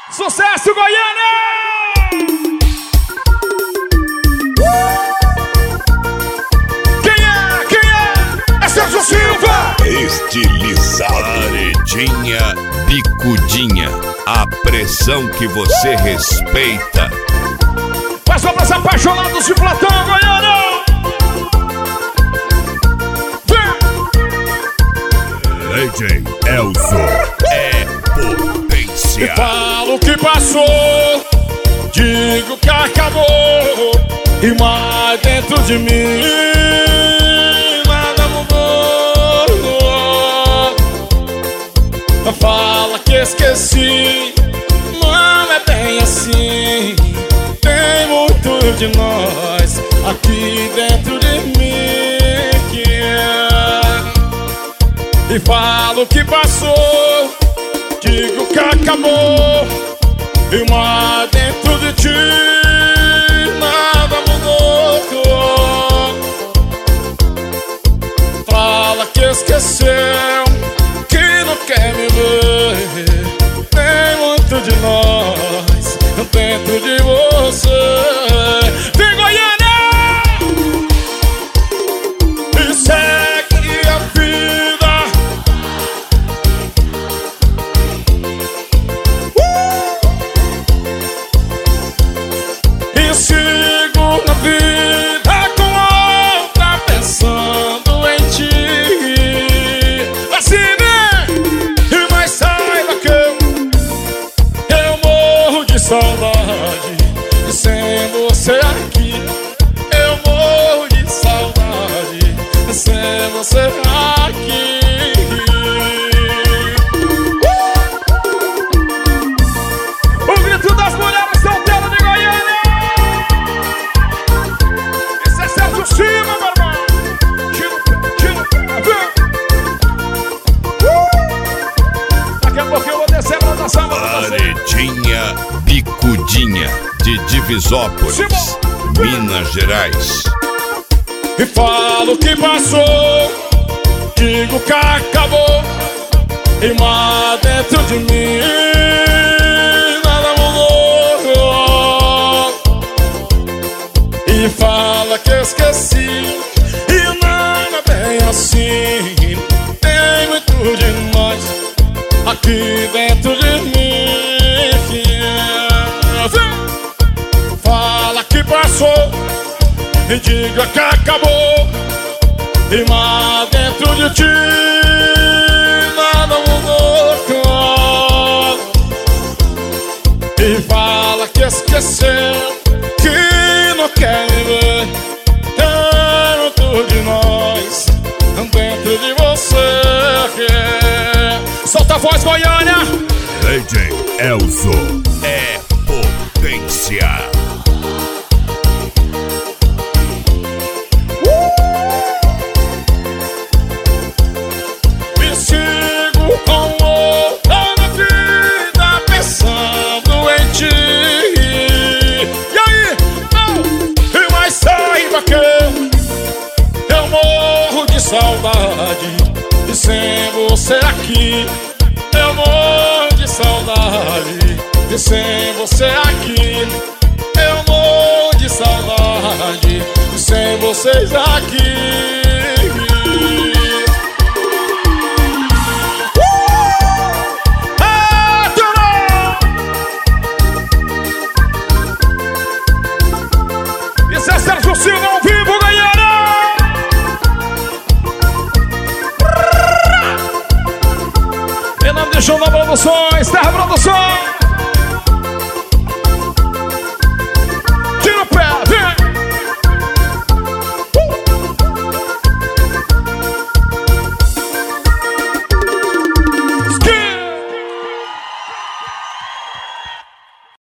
Sucesso, Goiânia! Quem é? É Sérgio Silva! Estilizado. Paredinha, bicudinha. A pressão que você respeita. Mas só pras apaixonados de Platão, Goiânia! DJ Elzo é potência. Falo que passou, digo que acabou, e mais dentro de mim nada mudou. Fala que esqueci, não é bem assim. Tem muito de nós aqui dentro de mim. E falo que passou, digo que acabou, e mais dentro de ti nada mudou. Fala que esqueceu, que não quer me ver. Tem muito de nós dentro de você. Vem, Goiânia! E segue a vida. E sigo na vida com outra pensando em ti. Assim vem, mas saiba que eu morro de saudade. E sem você aqui eu morro de saudade. E sem você aqui. O grito das mulheres solteiras de Goiânia. Esse é Sérgio Silva, meu irmão. Tira o pé, vem. Daqui a pouco eu vou descer pra dançar. Paredinha, bicudinha de Divisópolis, Minas Gerais. E falo que passou, digo que acabou, e mais dentro de mim nada mudou. E fala que esqueci, e não é bem assim. Tem muito de nós aqui dentro de mim. Fala que passou, e diga que acabou, e mais dentro de ti nada mudou. E fala que esqueceu, que não quer me ver. Tem muito de nós dentro de você. Solta a voz, Goiânia! DJ Elzo é potência. E sigo com outra na vida pensando em ti. E aí? E mais saiba que eu morro de saudade. E sem você aqui eu morro de saudade. E sem você aqui eu morro de saudade. E sem vocês aqui